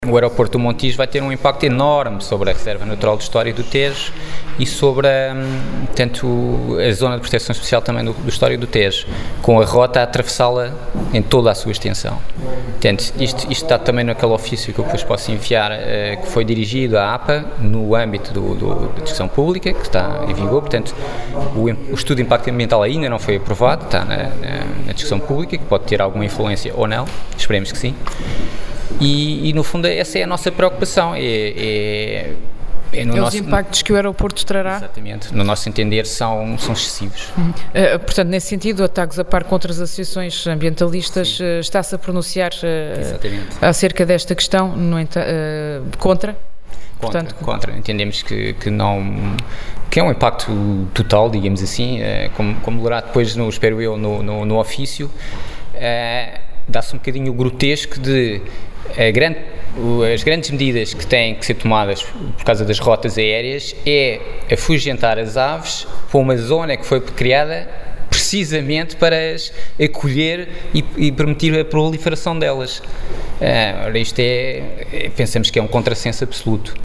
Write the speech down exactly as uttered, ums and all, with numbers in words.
O aeroporto do Montijo vai ter um impacto enorme sobre a Reserva Natural do Estório do Tejo e sobre a, tanto a Zona de Proteção Especial também do, do Estório do Tejo, com a rota a atravessá-la em toda a sua extensão. Portanto, isto, isto está também naquele ofício que eu depois posso enviar, eh, que foi dirigido à A P A no âmbito do, do, da discussão pública, que está em vigor. Portanto, o, o estudo de impacto ambiental ainda não foi aprovado, está na, na, na discussão pública, que pode ter alguma influência ou não, esperemos que sim. E, e no fundo essa é a nossa preocupação, é, é, é, no é nosso, os impactos que o aeroporto trará. Exatamente, no nosso entender são, são excessivos. Uhum. Uh, portanto, nesse sentido, o Tagus a par contra as associações ambientalistas uh, está-se a pronunciar uh, acerca desta questão, no enta- uh, contra? Contra, Portanto, contra. Entendemos que, que não... que é um impacto total, digamos assim, uh, como, como lerá depois, no, espero eu, no, no, no ofício, uh, dá-se um bocadinho o grotesco de A grande, as grandes medidas que têm que ser tomadas por causa das rotas aéreas é afugentar as aves para uma zona que foi criada precisamente para as acolher e, e permitir a proliferação delas. Uh, ora, isto é, pensamos que é um contrassenso absoluto.